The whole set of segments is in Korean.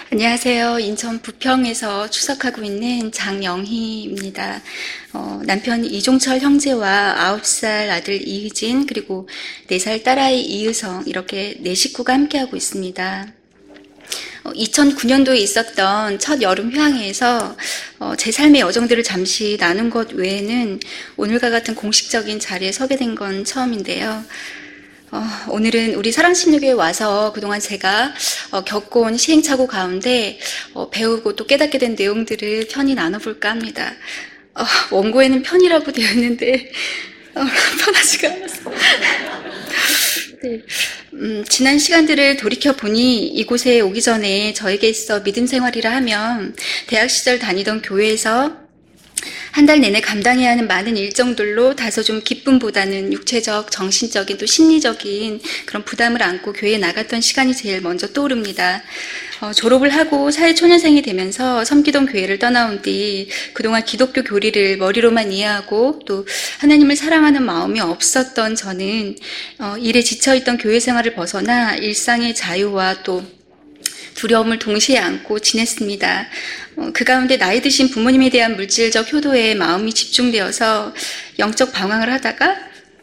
안녕하세요. 인천 부평에서 추석하고 있는 장영희입니다. 남편 이종철 형제와 9살 아들 이의진 그리고 4살 딸아이 이의성 이렇게 4식구가 함께하고 있습니다. 2009년도에 있었던 첫 여름 휴양회에서 제 삶의 여정들을 잠시 나눈 것 외에는 오늘과 같은 공식적인 자리에 서게 된 건 처음인데요. 오늘은 우리 사랑신유교에 와서 그동안 제가 겪어온 시행착오 가운데 배우고 또 깨닫게 된 내용들을 편히 나눠볼까 합니다. 원고에는 편이라고 되어 있는데 편하지가 않았어요. 네. 지난 시간들을 돌이켜보니 이곳에 오기 전에 저에게 있어 믿음 생활이라 하면 대학 시절 다니던 교회에서 한 달 내내 감당해야 하는 많은 일정들로 다소 좀 기쁨보다는 육체적, 정신적인 또 심리적인 그런 부담을 안고 교회에 나갔던 시간이 제일 먼저 떠오릅니다. 졸업을 하고 사회초년생이 되면서 섬기던 교회를 떠나온 뒤 그동안 기독교 교리를 머리로만 이해하고 또 하나님을 사랑하는 마음이 없었던 저는 일에 지쳐있던 교회 생활을 벗어나 일상의 자유와 또 두려움을 동시에 안고 지냈습니다. 그 가운데 나이 드신 부모님에 대한 물질적 효도에 마음이 집중되어서 영적 방황을 하다가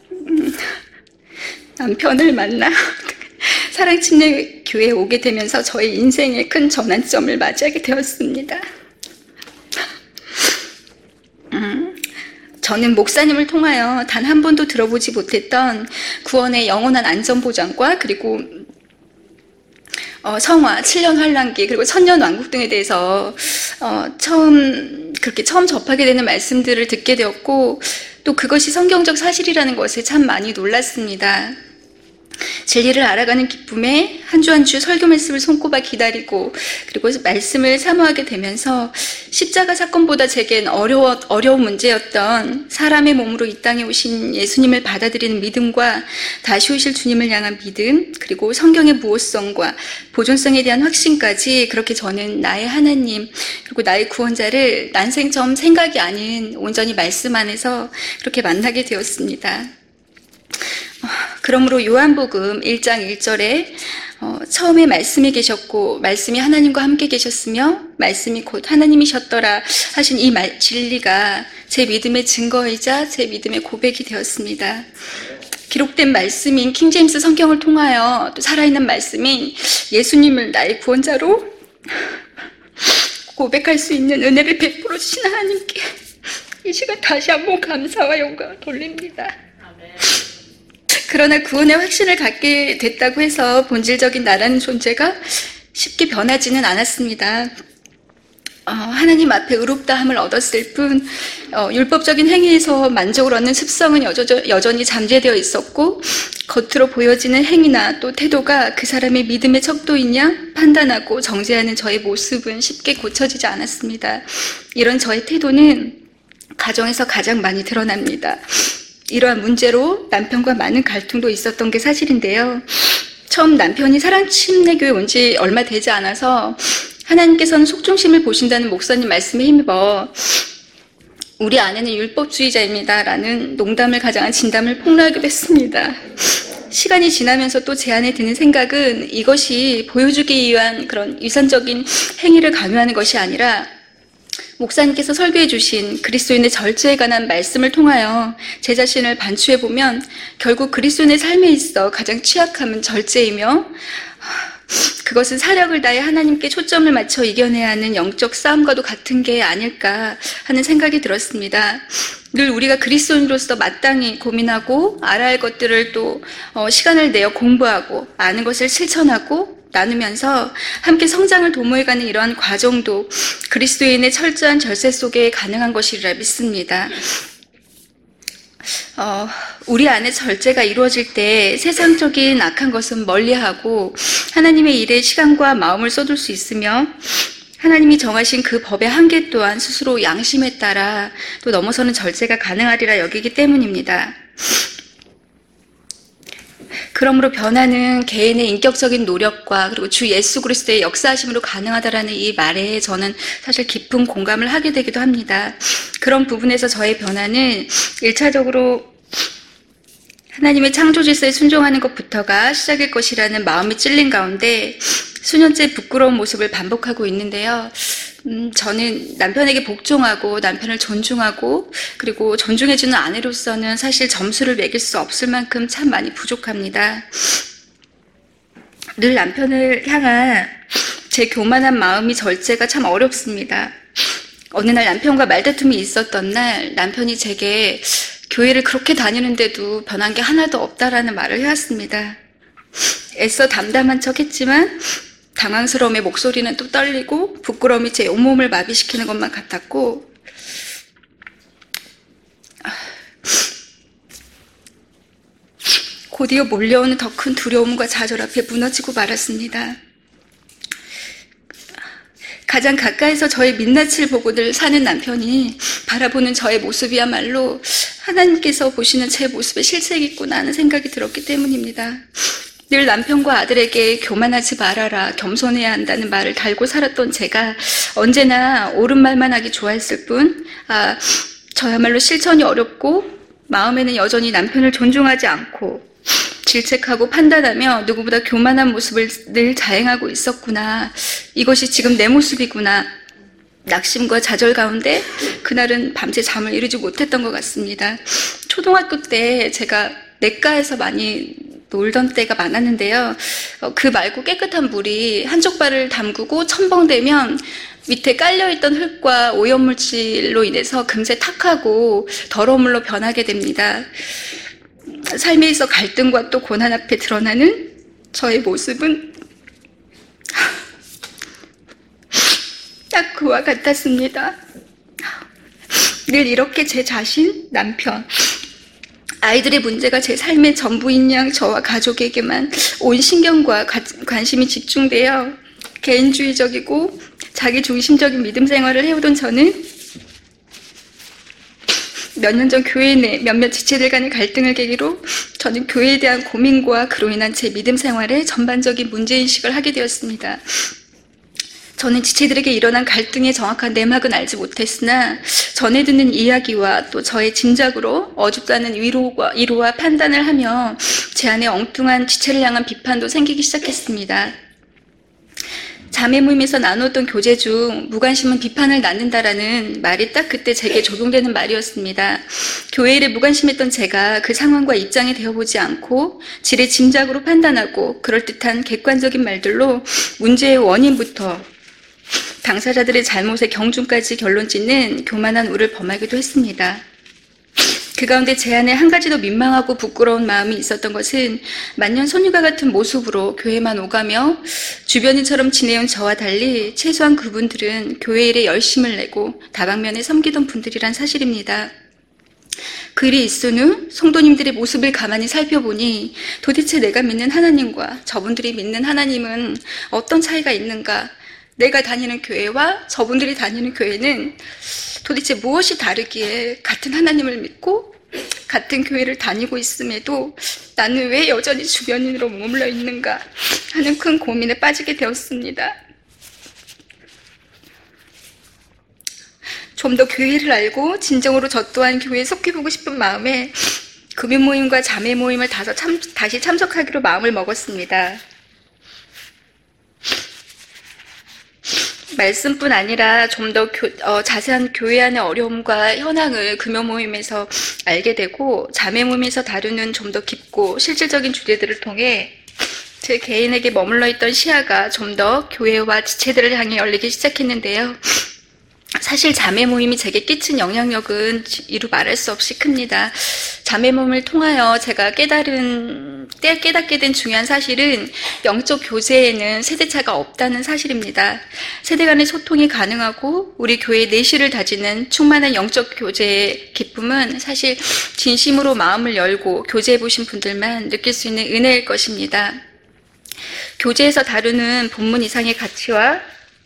남편을 만나 사랑침례교회에 오게 되면서 저의 인생의 큰 전환점을 맞이하게 되었습니다. 저는 목사님을 통하여 단 한 번도 들어보지 못했던 구원의 영원한 안전보장과 그리고 성화, 7년 환란기, 그리고 천년 왕국 등에 대해서 처음 접하게 되는 말씀들을 듣게 되었고 또 그것이 성경적 사실이라는 것에 참 많이 놀랐습니다. 진리를 알아가는 기쁨에 한 주 한 주 설교 말씀을 손꼽아 기다리고 그리고 말씀을 사모하게 되면서 십자가 사건보다 제겐 어려운 문제였던 사람의 몸으로 이 땅에 오신 예수님을 받아들이는 믿음과 다시 오실 주님을 향한 믿음 그리고 성경의 무호성과 보존성에 대한 확신까지 그렇게 저는 나의 하나님 그리고 나의 구원자를 난생 처음 생각이 아닌 온전히 말씀 안에서 그렇게 만나게 되었습니다. 그러므로 요한복음 1장 1절에 처음에 말씀이 계셨고 말씀이 하나님과 함께 계셨으며 말씀이 곧 하나님이셨더라 하신 이 진리가 제 믿음의 증거이자 제 믿음의 고백이 되었습니다. 기록된 말씀인 킹제임스 성경을 통하여 또 살아있는 말씀인 예수님을 나의 구원자로 고백할 수 있는 은혜를 베풀어 주신 하나님께 이 시간 다시 한번 감사와 영광을 돌립니다. 그러나 구원의 확신을 갖게 됐다고 해서 본질적인 나라는 존재가 쉽게 변하지는 않았습니다. 하나님 앞에 의롭다함을 얻었을 뿐 율법적인 행위에서 만족을 얻는 습성은 여전히 잠재되어 있었고 겉으로 보여지는 행위나 또 태도가 그 사람의 믿음의 척도이냐 판단하고 정죄하는 저의 모습은 쉽게 고쳐지지 않았습니다. 이런 저의 태도는 가정에서 가장 많이 드러납니다. 이러한 문제로 남편과 많은 갈등도 있었던 게 사실인데요. 처음 남편이 사랑침례교회 온 지 얼마 되지 않아서 하나님께서는 속중심을 보신다는 목사님 말씀에 힘입어 우리 아내는 율법주의자입니다 라는 농담을 가장한 진담을 폭로하기도 했습니다. 시간이 지나면서 또 제 안에 드는 생각은 이것이 보여주기 위한 그런 위선적인 행위를 강요하는 것이 아니라 목사님께서 설교해 주신 그리스도인의 절제에 관한 말씀을 통하여 제 자신을 반추해보면 결국 그리스도인의 삶에 있어 가장 취약함은 절제이며 그것은 사력을 다해 하나님께 초점을 맞춰 이겨내야 하는 영적 싸움과도 같은 게 아닐까 하는 생각이 들었습니다. 늘 우리가 그리스도인으로서 마땅히 고민하고 알아야 할 것들을 또 시간을 내어 공부하고 아는 것을 실천하고 나누면서 함께 성장을 도모해가는 이러한 과정도 그리스도인의 철저한 절세 속에 가능한 것이라 믿습니다. 우리 안에 절제가 이루어질 때 세상적인 악한 것은 멀리하고 하나님의 일에 시간과 마음을 쏟을 수 있으며 하나님이 정하신 그 법의 한계 또한 스스로 양심에 따라 또 넘어서는 절제가 가능하리라 여기기 때문입니다. 그러므로 변화는 개인의 인격적인 노력과 그리고 주 예수 그리스도의 역사하심으로 가능하다라는 이 말에 저는 사실 깊은 공감을 하게 되기도 합니다. 그런 부분에서 저의 변화는 1차적으로 하나님의 창조 질서에 순종하는 것부터가 시작일 것이라는 마음이 찔린 가운데 수년째 부끄러운 모습을 반복하고 있는데요. 저는 남편에게 복종하고 남편을 존중하고 그리고 존중해주는 아내로서는 사실 점수를 매길 수 없을 만큼 참 많이 부족합니다. 늘 남편을 향한 제 교만한 마음이 절제가 참 어렵습니다. 어느 날 남편과 말다툼이 있었던 날 남편이 제게 교회를 그렇게 다니는데도 변한 게 하나도 없다라는 말을 해왔습니다. 애써 담담한 척 했지만 당황스러움에 목소리는 또 떨리고 부끄러움이 제 온몸을 마비시키는 것만 같았고 곧이어 몰려오는 더 큰 두려움과 좌절 앞에 무너지고 말았습니다. 가장 가까이서 저의 민낯을 보고 늘 사는 남편이 바라보는 저의 모습이야말로 하나님께서 보시는 제 모습의 실체이겠구나 하는 생각이 들었기 때문입니다. 늘 남편과 아들에게 교만하지 말아라, 겸손해야 한다는 말을 달고 살았던 제가 언제나 옳은 말만 하기 좋아했을 뿐 저야말로 실천이 어렵고 마음에는 여전히 남편을 존중하지 않고 질책하고 판단하며 누구보다 교만한 모습을 늘 자행하고 있었구나. 이것이 지금 내 모습이구나. 낙심과 좌절 가운데 그날은 밤새 잠을 이루지 못했던 것 같습니다. 초등학교 때 제가 냇가에서 많이 놀던 때가 많았는데요. 그 맑고 깨끗한 물이 한쪽 발을 담그고 첨벙대면 밑에 깔려있던 흙과 오염물질로 인해서 금세 탁하고 더러운 물로 변하게 됩니다. 삶에 있어 갈등과 또 고난 앞에 드러나는 저의 모습은 딱 그와 같았습니다. 늘 이렇게 제 자신, 남편, 아이들의 문제가 제 삶의 전부인 양 저와 가족에게만 온 신경과 관심이 집중되어 개인주의적이고 자기중심적인 믿음 생활을 해오던 저는 몇 년 전 교회 내 몇몇 지체들 간의 갈등을 계기로 저는 교회에 대한 고민과 그로 인한 제 믿음 생활에 전반적인 문제인식을 하게 되었습니다. 저는 지체들에게 일어난 갈등의 정확한 내막은 알지 못했으나 전해 듣는 이야기와 또 저의 짐작으로 어줍다는 위로와 판단을 하며 제 안에 엉뚱한 지체를 향한 비판도 생기기 시작했습니다. 자매 모임에서 나누었던 교제 중 무관심은 비판을 낳는다라는 말이 딱 그때 제게 적용되는 말이었습니다. 교회 일에 무관심했던 제가 그 상황과 입장에 대어보지 않고 지레 짐작으로 판단하고 그럴듯한 객관적인 말들로 문제의 원인부터 당사자들의 잘못의 경중까지 결론짓는 교만한 우를 범하기도 했습니다. 그 가운데 제 안에 한 가지 더 민망하고 부끄러운 마음이 있었던 것은 만년소녀가 같은 모습으로 교회만 오가며 주변인처럼 지내온 저와 달리 최소한 그분들은 교회 일에 열심을 내고 다방면에 섬기던 분들이란 사실입니다. 그 일이 있은 후 성도님들의 모습을 가만히 살펴보니 도대체 내가 믿는 하나님과 저분들이 믿는 하나님은 어떤 차이가 있는가? 내가 다니는 교회와 저분들이 다니는 교회는 도대체 무엇이 다르기에 같은 하나님을 믿고 같은 교회를 다니고 있음에도 나는 왜 여전히 주변인으로 머물러 있는가 하는 큰 고민에 빠지게 되었습니다. 좀 더 교회를 알고 진정으로 저 또한 교회에 속해보고 싶은 마음에 금요 모임과 자매 모임을 다시 참석하기로 마음을 먹었습니다. 말씀뿐 아니라 좀 더 자세한 교회 안의 어려움과 현황을 금요 모임에서 알게 되고 자매 모임에서 다루는 좀 더 깊고 실질적인 주제들을 통해 제 개인에게 머물러 있던 시야가 좀 더 교회와 지체들을 향해 열리기 시작했는데요. 사실 자매 모임이 제게 끼친 영향력은 이루 말할 수 없이 큽니다. 자매 모임을 통하여 제가 깨닫게 된 중요한 사실은 영적 교제에는 세대차가 없다는 사실입니다. 세대 간의 소통이 가능하고 우리 교회의 내실을 다지는 충만한 영적 교제의 기쁨은 사실 진심으로 마음을 열고 교제해 보신 분들만 느낄 수 있는 은혜일 것입니다. 교제에서 다루는 본문 이상의 가치와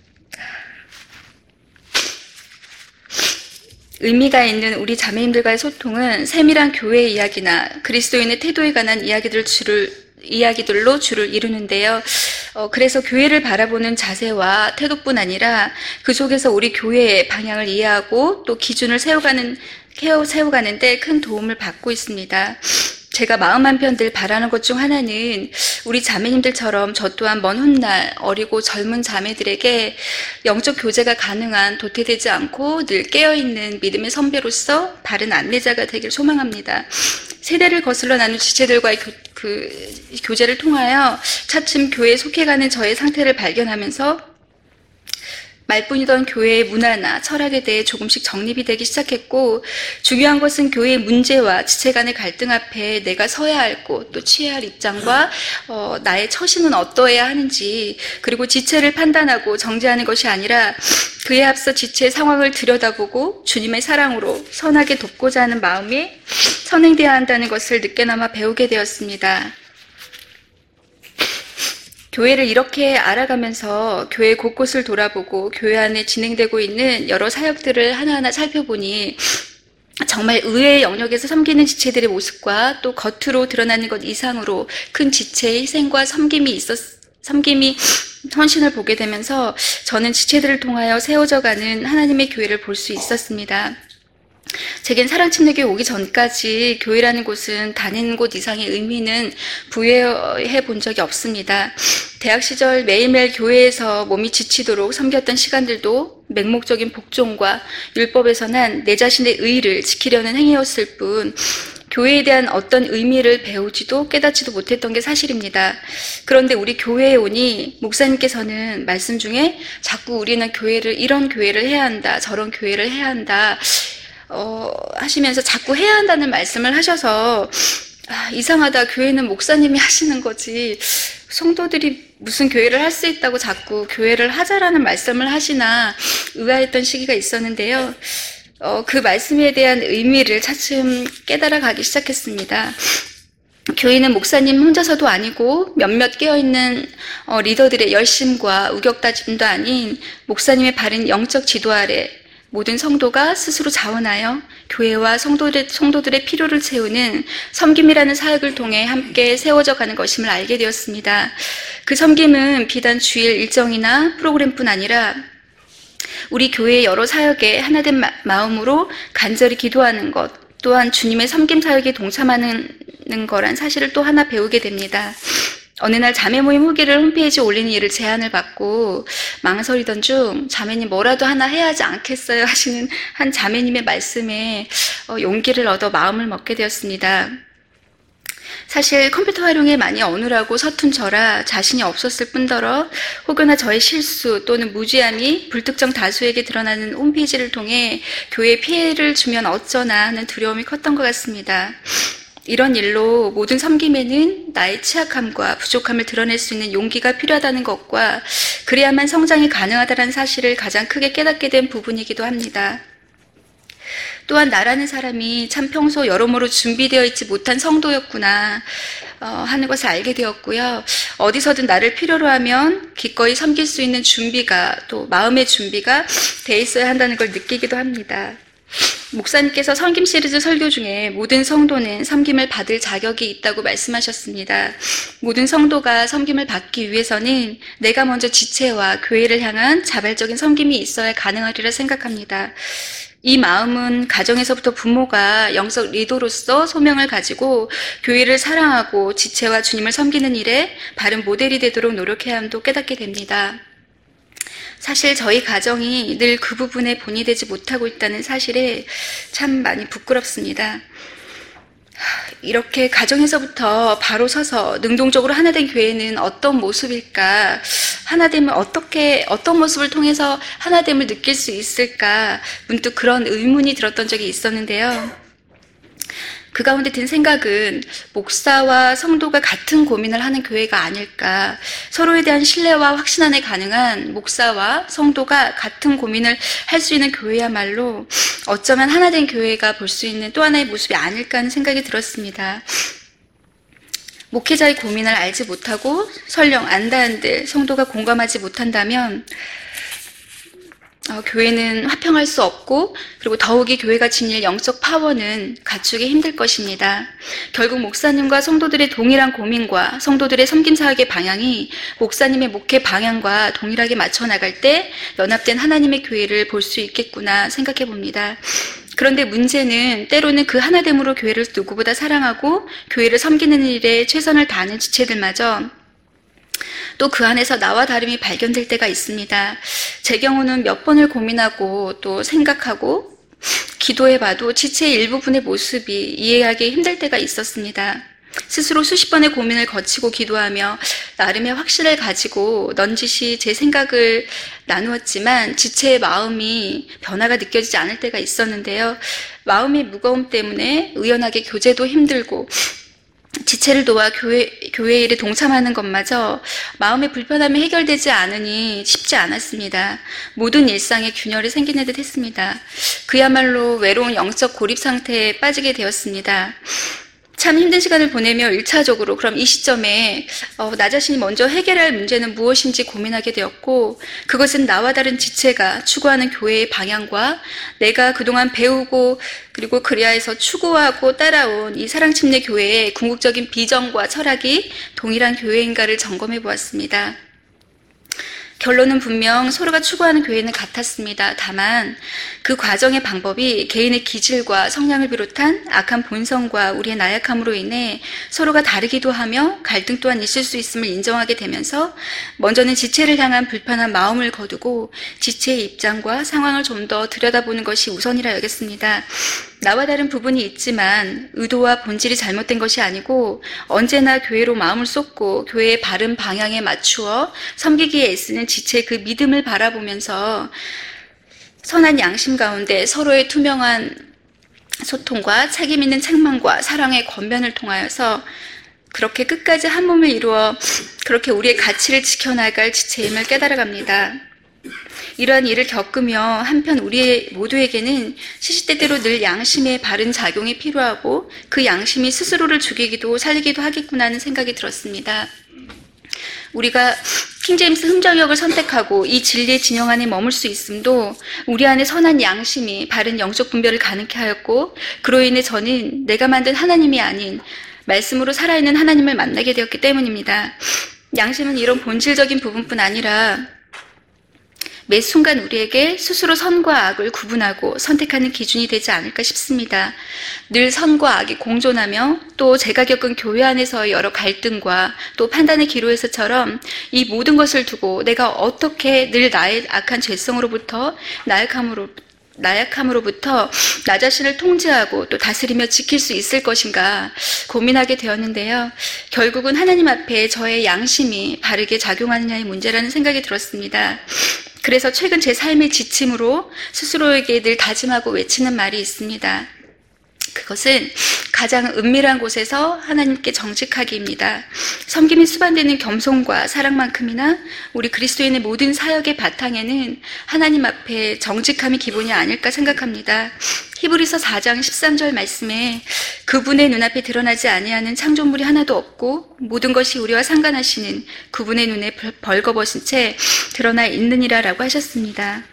의미가 있는 우리 자매님들과의 소통은 세밀한 교회 이야기나 그리스도인의 태도에 관한 이야기들로 주를 이루는데요. 그래서 교회를 바라보는 자세와 태도뿐 아니라 그 속에서 우리 교회의 방향을 이해하고 또 기준을 세워가는데 큰 도움을 받고 있습니다. 제가 마음 한편들 바라는 것 중 하나는 우리 자매님들처럼 저 또한 먼 훗날 어리고 젊은 자매들에게 영적 교제가 가능한 도태되지 않고 늘 깨어있는 믿음의 선배로서 바른 안내자가 되길 소망합니다. 세대를 거슬러 나눈 지체들과의 교제를 통하여 차츰 교회에 속해가는 저의 상태를 발견하면서 말뿐이던 교회의 문화나 철학에 대해 조금씩 정립이 되기 시작했고, 중요한 것은 교회의 문제와 지체 간의 갈등 앞에 내가 서야 할 곳, 또 취해야 할 입장과 나의 처신은 어떠해야 하는지, 그리고 지체를 판단하고 정죄하는 것이 아니라 그에 앞서 지체의 상황을 들여다보고 주님의 사랑으로 선하게 돕고자 하는 마음이 선행되어야 한다는 것을 늦게나마 배우게 되었습니다. 교회를 이렇게 알아가면서 교회 곳곳을 돌아보고 교회 안에 진행되고 있는 여러 사역들을 하나하나 살펴보니 정말 의외의 영역에서 섬기는 지체들의 모습과 또 겉으로 드러나는 것 이상으로 큰 지체의 희생과 섬김이 헌신을 보게 되면서 저는 지체들을 통하여 세워져가는 하나님의 교회를 볼 수 있었습니다. 제겐 사랑침례교회 오기 전까지 교회라는 곳은 다니는 곳 이상의 의미는 부여해 본 적이 없습니다. 대학 시절 매일매일 교회에서 몸이 지치도록 섬겼던 시간들도 맹목적인 복종과 율법에서 난 내 자신의 의의를 지키려는 행위였을 뿐 교회에 대한 어떤 의미를 배우지도 깨닫지도 못했던 게 사실입니다. 그런데 우리 교회에 오니 목사님께서는 말씀 중에 자꾸 우리는 이런 교회를 해야 한다, 저런 교회를 해야 한다 하시면서 자꾸 해야 한다는 말씀을 하셔서 이상하다. 교회는 목사님이 하시는 거지. 성도들이 무슨 교회를 할 수 있다고 자꾸 교회를 하자라는 말씀을 하시나 의아했던 시기가 있었는데요. 그 말씀에 대한 의미를 차츰 깨달아 가기 시작했습니다. 교회는 목사님 혼자서도 아니고 몇몇 깨어있는 리더들의 열심과 우격다짐도 아닌 목사님의 바른 영적 지도 아래 모든 성도가 스스로 자원하여 교회와 성도들의 필요를 채우는 섬김이라는 사역을 통해 함께 세워져 가는 것임을 알게 되었습니다. 그 섬김은 비단 주일 일정이나 프로그램뿐 아니라 우리 교회의 여러 사역에 하나된 마음으로 간절히 기도하는 것, 또한 주님의 섬김 사역에 동참하는 거란 사실을 또 하나 배우게 됩니다. 어느 날 자매 모임 후기를 홈페이지에 올리는 일을 제안을 받고 망설이던 중 자매님 뭐라도 하나 해야 하지 않겠어요 하시는 한 자매님의 말씀에 용기를 얻어 마음을 먹게 되었습니다. 사실 컴퓨터 활용에 많이 어눌하고 서툰 저라 자신이 없었을 뿐더러 혹여나 저의 실수 또는 무지함이 불특정 다수에게 드러나는 홈페이지를 통해 교회에 피해를 주면 어쩌나 하는 두려움이 컸던 것 같습니다. 이런 일로 모든 섬김에는 나의 취약함과 부족함을 드러낼 수 있는 용기가 필요하다는 것과 그래야만 성장이 가능하다는 사실을 가장 크게 깨닫게 된 부분이기도 합니다. 또한 나라는 사람이 참 평소 여러모로 준비되어 있지 못한 성도였구나 하는 것을 알게 되었고요. 어디서든 나를 필요로 하면 기꺼이 섬길 수 있는 준비가 또 마음의 준비가 돼 있어야 한다는 걸 느끼기도 합니다. 목사님께서 섬김 시리즈 설교 중에 모든 성도는 섬김을 받을 자격이 있다고 말씀하셨습니다. 모든 성도가 섬김을 받기 위해서는 내가 먼저 지체와 교회를 향한 자발적인 섬김이 있어야 가능하리라 생각합니다. 이 마음은 가정에서부터 부모가 영적 리더로서 소명을 가지고 교회를 사랑하고 지체와 주님을 섬기는 일에 바른 모델이 되도록 노력해야 함도 깨닫게 됩니다. 사실 저희 가정이 늘 그 부분에 본이 되지 못하고 있다는 사실에 참 많이 부끄럽습니다. 이렇게 가정에서부터 바로 서서 능동적으로 하나된 교회는 어떤 모습일까? 하나됨을 어떤 모습을 통해서 하나됨을 느낄 수 있을까? 문득 그런 의문이 들었던 적이 있었는데요. 그 가운데 든 생각은 목사와 성도가 같은 고민을 하는 교회가 아닐까. 서로에 대한 신뢰와 확신 안에 가능한 목사와 성도가 같은 고민을 할 수 있는 교회야말로 어쩌면 하나된 교회가 볼 수 있는 또 하나의 모습이 아닐까 하는 생각이 들었습니다. 목회자의 고민을 알지 못하고 설령 안다 한들 성도가 공감하지 못한다면 교회는 화평할 수 없고 그리고 더욱이 교회가 지닐 영적 파워는 갖추기 힘들 것입니다. 결국 목사님과 성도들의 동일한 고민과 성도들의 섬김 사역의 방향이 목사님의 목회 방향과 동일하게 맞춰 나갈 때 연합된 하나님의 교회를 볼 수 있겠구나 생각해 봅니다. 그런데 문제는 때로는 그 하나됨으로 교회를 누구보다 사랑하고 교회를 섬기는 일에 최선을 다하는 지체들마저 또 그 안에서 나와 다름이 발견될 때가 있습니다. 제 경우는 몇 번을 고민하고 또 생각하고 기도해봐도 지체의 일부분의 모습이 이해하기 힘들 때가 있었습니다. 스스로 수십 번의 고민을 거치고 기도하며 나름의 확신을 가지고 넌지시 제 생각을 나누었지만 지체의 마음이 변화가 느껴지지 않을 때가 있었는데요. 마음의 무거움 때문에 의연하게 교제도 힘들고 지체를 도와 교회 일에 동참하는 것마저 마음의 불편함이 해결되지 않으니 쉽지 않았습니다. 모든 일상에 균열이 생기는 듯 했습니다. 그야말로 외로운 영적 고립 상태에 빠지게 되었습니다. 참 힘든 시간을 보내며 1차적으로 그럼 이 시점에 나 자신이 먼저 해결할 문제는 무엇인지 고민하게 되었고, 그것은 나와 다른 지체가 추구하는 교회의 방향과 내가 그동안 배우고 그리고 그리하여서 추구하고 따라온 이 사랑침례 교회의 궁극적인 비전과 철학이 동일한 교회인가를 점검해 보았습니다. 결론은 분명 서로가 추구하는 교회는 같았습니다. 다만 그 과정의 방법이 개인의 기질과 성향을 비롯한 악한 본성과 우리의 나약함으로 인해 서로가 다르기도 하며 갈등 또한 있을 수 있음을 인정하게 되면서 먼저는 지체를 향한 불편한 마음을 거두고 지체의 입장과 상황을 좀 더 들여다보는 것이 우선이라 여겼습니다. 나와 다른 부분이 있지만 의도와 본질이 잘못된 것이 아니고 언제나 교회로 마음을 쏟고 교회의 바른 방향에 맞추어 섬기기에 애쓰는 지체의 그 믿음을 바라보면서 선한 양심 가운데 서로의 투명한 소통과 책임 있는 책망과 사랑의 권면을 통하여서 그렇게 끝까지 한 몸을 이루어 그렇게 우리의 가치를 지켜나갈 지체임을 깨달아갑니다. 이러한 일을 겪으며 한편 우리 모두에게는 시시때때로 늘 양심의 바른 작용이 필요하고 그 양심이 스스로를 죽이기도 살리기도 하겠구나 하는 생각이 들었습니다. 우리가 킹제임스 흠정역을 선택하고 이 진리의 진영 안에 머물 수 있음도 우리 안에 선한 양심이 바른 영적 분별을 가능케 하였고, 그로 인해 저는 내가 만든 하나님이 아닌 말씀으로 살아있는 하나님을 만나게 되었기 때문입니다. 양심은 이런 본질적인 부분뿐 아니라 매 순간 우리에게 스스로 선과 악을 구분하고 선택하는 기준이 되지 않을까 싶습니다. 늘 선과 악이 공존하며 또 제가 겪은 교회 안에서의 여러 갈등과 또 판단의 기로에서처럼 이 모든 것을 두고 내가 어떻게 늘 나의 악한 죄성으로부터 나약함으로부터 나 자신을 통제하고 또 다스리며 지킬 수 있을 것인가 고민하게 되었는데요. 결국은 하나님 앞에 저의 양심이 바르게 작용하느냐의 문제라는 생각이 들었습니다. 그래서 최근 제 삶의 지침으로 스스로에게 늘 다짐하고 외치는 말이 있습니다. 그것은 가장 은밀한 곳에서 하나님께 정직하기입니다. 섬김이 수반되는 겸손과 사랑만큼이나 우리 그리스도인의 모든 사역의 바탕에는 하나님 앞에 정직함이 기본이 아닐까 생각합니다. 히브리서 4장 13절 말씀에 그분의 눈앞에 드러나지 아니하는 창조물이 하나도 없고 모든 것이 우리와 상관하시는 그분의 눈에 벌거벗은 채 드러나 있느니라 라고 하셨습니다.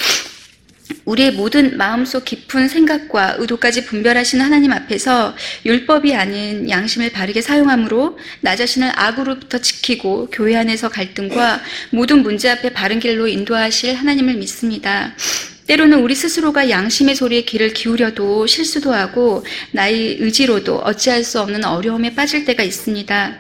우리의 모든 마음속 깊은 생각과 의도까지 분별하시는 하나님 앞에서 율법이 아닌 양심을 바르게 사용함으로 나 자신을 악으로부터 지키고 교회 안에서 갈등과 모든 문제 앞에 바른 길로 인도하실 하나님을 믿습니다. 때로는 우리 스스로가 양심의 소리에 귀를 기울여도 실수도 하고 나의 의지로도 어찌할 수 없는 어려움에 빠질 때가 있습니다.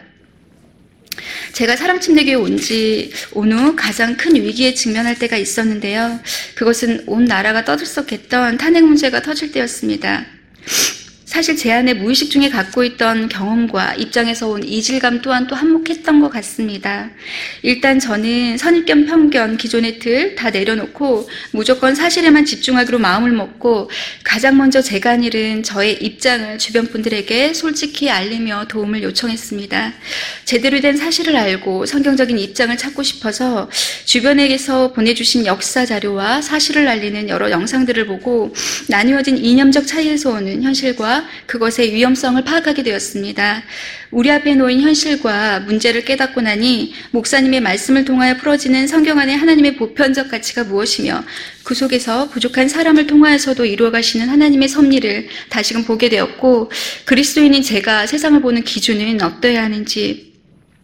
제가 사랑침례교에 온 후 가장 큰 위기에 직면할 때가 있었는데요. 그것은 온 나라가 떠들썩했던 탄핵 문제가 터질 때였습니다. 사실 제 안에 무의식 중에 갖고 있던 경험과 입장에서 온 이질감 또한 또 한몫했던 것 같습니다. 일단 저는 선입견, 편견, 기존의 틀 다 내려놓고 무조건 사실에만 집중하기로 마음을 먹고 가장 먼저 제가 한 일은 저의 입장을 주변 분들에게 솔직히 알리며 도움을 요청했습니다. 제대로 된 사실을 알고 성경적인 입장을 찾고 싶어서 주변에게서 보내주신 역사 자료와 사실을 알리는 여러 영상들을 보고 나뉘어진 이념적 차이에서 오는 현실과 그것의 위험성을 파악하게 되었습니다. 우리 앞에 놓인 현실과 문제를 깨닫고 나니 목사님의 말씀을 통하여 풀어지는 성경 안의 하나님의 보편적 가치가 무엇이며 그 속에서 부족한 사람을 통하여서도 이루어가시는 하나님의 섭리를 다시금 보게 되었고, 그리스도인인 제가 세상을 보는 기준은 어떠해야 하는지,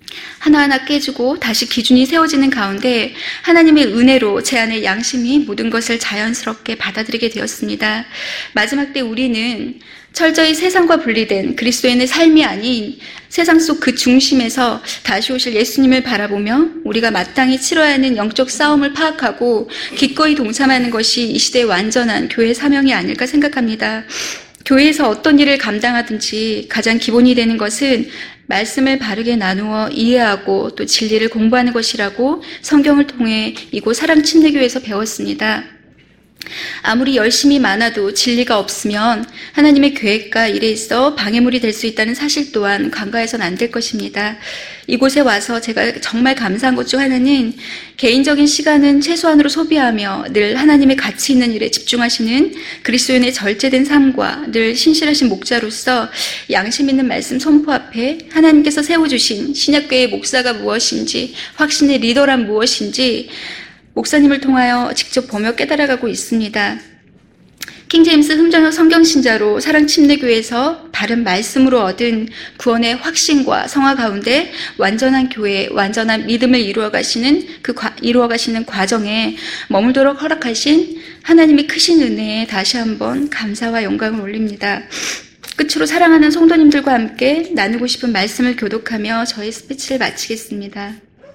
하나하나 깨지고 다시 기준이 세워지는 가운데 하나님의 은혜로 제 안의 양심이 모든 것을 자연스럽게 받아들이게 되었습니다. 마지막 때 우리는 철저히 세상과 분리된 그리스도인의 삶이 아닌 세상 속 그 중심에서 다시 오실 예수님을 바라보며 우리가 마땅히 치러야 하는 영적 싸움을 파악하고 기꺼이 동참하는 것이 이 시대의 완전한 교회 사명이 아닐까 생각합니다. 교회에서 어떤 일을 감당하든지 가장 기본이 되는 것은 말씀을 바르게 나누어 이해하고 또 진리를 공부하는 것이라고 성경을 통해 이곳 사랑침례교회에서 배웠습니다. 아무리 열심히 많아도 진리가 없으면 하나님의 계획과 일에 있어 방해물이 될 수 있다는 사실 또한 간과해서는 안 될 것입니다. 이곳에 와서 제가 정말 감사한 것 중 하나는 개인적인 시간은 최소한으로 소비하며 늘 하나님의 가치 있는 일에 집중하시는 그리스도인의 절제된 삶과 늘 신실하신 목자로서 양심 있는 말씀 선포 앞에 하나님께서 세워주신 신약교회의 목사가 무엇인지, 확신의 리더란 무엇인지 목사님을 통하여 직접 보며 깨달아가고 있습니다. 킹제임스 흠정역 성경신자로 사랑침례교회에서 바른 말씀으로 얻은 구원의 확신과 성화 가운데 완전한 교회, 완전한 믿음을 이루어가시는 과정에 머물도록 허락하신 하나님의 크신 은혜에 다시 한번 감사와 영광을 올립니다. 끝으로 사랑하는 성도님들과 함께 나누고 싶은 말씀을 교독하며 저의 스피치를 마치겠습니다.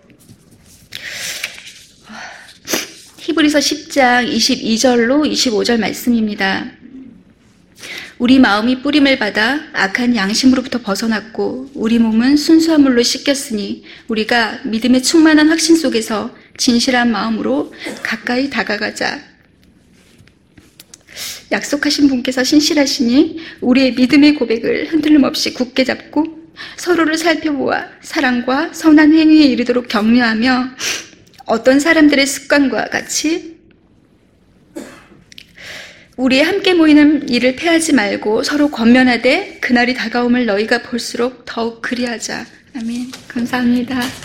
히브리서 10장 22절로 25절 말씀입니다. 우리 마음이 뿌림을 받아 악한 양심으로부터 벗어났고 우리 몸은 순수한 물로 씻겼으니 우리가 믿음의 충만한 확신 속에서 진실한 마음으로 가까이 다가가자. 약속하신 분께서 신실하시니 우리의 믿음의 고백을 흔들림 없이 굳게 잡고 서로를 살펴보아 사랑과 선한 행위에 이르도록 격려하며 어떤 사람들의 습관과 같이 우리의 함께 모이는 일을 패하지 말고 서로 권면하되 그날이 다가옴을 너희가 볼수록 더욱 그리하자. 아멘. 감사합니다.